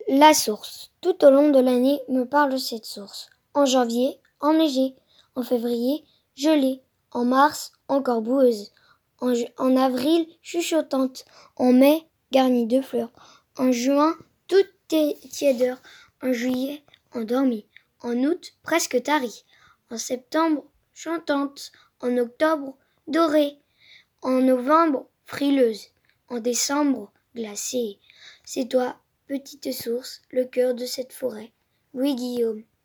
La source. Tout au long de l'année me parle cette source. En janvier, enneigée. En février, gelée. En mars, encore boueuse. En avril, chuchotante. En mai, garnie de fleurs. En juin, toute tiédeur. En juillet, endormie. En août, presque tarie. En septembre, chantante. En octobre, dorée. En novembre, frileuse. En décembre, glacée. C'est toi, petite source, le cœur de cette forêt. Louis Guillaume.